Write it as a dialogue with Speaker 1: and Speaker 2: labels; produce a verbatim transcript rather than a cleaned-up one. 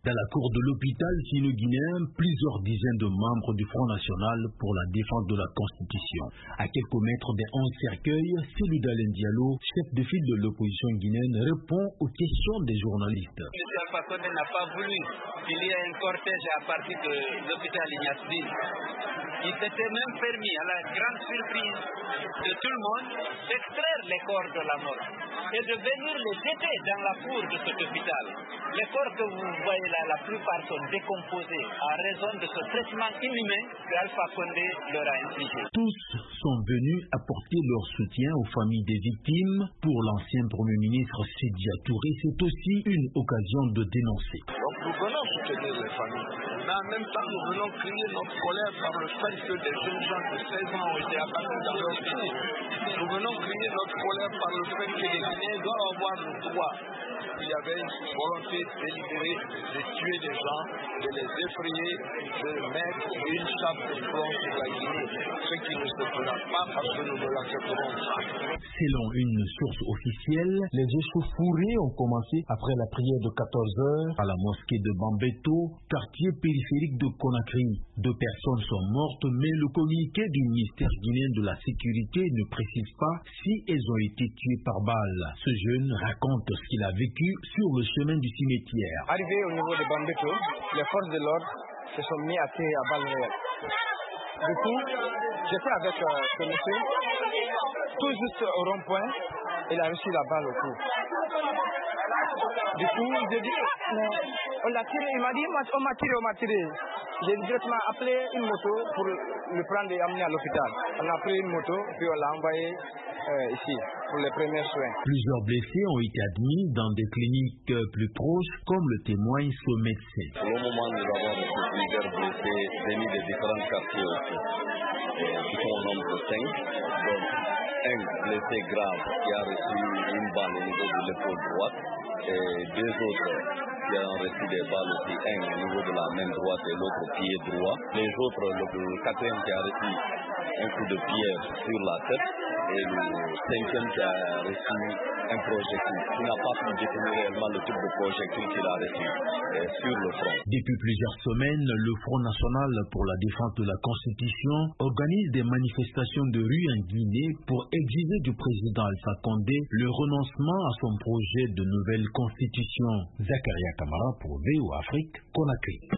Speaker 1: Dans la cour de l'hôpital sino-guinéen, plusieurs dizaines de membres du Front National pour la défense de la Constitution. À quelques mètres des onze cercueils, Cellou Dalein Diallo, chef de file de l'opposition guinéenne, répond aux questions des journalistes.
Speaker 2: M. Alpha Condé n'a pas voulu qu'il y ait un cortège à partir de l'hôpital Ignatbi. Il s'était même permis, à la grande surprise de tout le monde, d'extraire les corps de la mort et de venir les jeter dans la cour de cet hôpital. Les corps que vous voyez là, la plupart sont décomposés à raison de ce traitement inhumain que Alpha Condé leur a infligé.
Speaker 1: Tous sont venus apporter leur soutien aux familles des victimes. Pour l'ancien Premier ministre Sédia Touré, c'est aussi une occasion de dénoncer.
Speaker 3: Donc nous venons soutenir les familles, mais en même temps nous venons crier notre colère par le fait que des jeunes gens de seize ans ont été abattus dans leur pays. Nous venons crier notre colère par le fait que les Guinéens doivent avoir le droit. Il y avait une volonté délibérée de tuer des gens, de les effrayer, de mettre une chape de plomb sur la Guinée, ce qui ne se fera pas parce que nous ne l'accepterons pas.
Speaker 1: Selon une source officielle, les échauffourées ont commencé après la prière de quatorze heures à la mosquée de Bambeto, quartier périphérique de Conakry. Deux personnes sont mortes, mais le communiqué du ministère guinéen de la Sécurité ne précise pas si elles ont été tuées par balle. Ce jeune raconte ce qu'il a vécu sur le chemin du cimetière.
Speaker 4: Arrivé au niveau de Bambeto, les forces de l'ordre se sont mis à tirer à balles réelles. Du coup, j'étais avec euh, ce monsieur, tout juste au rond-point, il a reçu la balle au cou. Du coup, j'ai dit, on l'a tiré, il m'a dit, on m'a tiré, on m'a tiré. J'ai directement appelé une moto pour le prendre et l'amener à l'hôpital. On a pris une moto, puis on l'a envoyé euh, ici, pour les premiers soins.
Speaker 1: Plusieurs blessés ont été admis dans des cliniques plus proches, comme le témoigne ce médecin.
Speaker 5: Pour le moment, nous avons reçu plusieurs blessés venus des différents quartiers aussi, qui sont au nombre de cinq. Donc, un blessé grave qui a reçu une balle au niveau de l'épaule droite, et deux autres qui ont reçu des balles aussi, un au niveau de la main droite et l'autre pied droit. Les autres, le quatrième qui a reçu un coup de pierre sur la tête, et le cinquième qui a reçu un projectile, qui n'a pas pu définir réellement le type de projectile qu'il a reçu euh, sur le front.
Speaker 1: Depuis plusieurs semaines, le Front National pour la défense de la Constitution organise des manifestations de rue en Guinée pour exiger du président Alpha Condé le renoncement à son projet de nouvelle constitution. Zakaria Kamara pour V O Afrique, Conakry.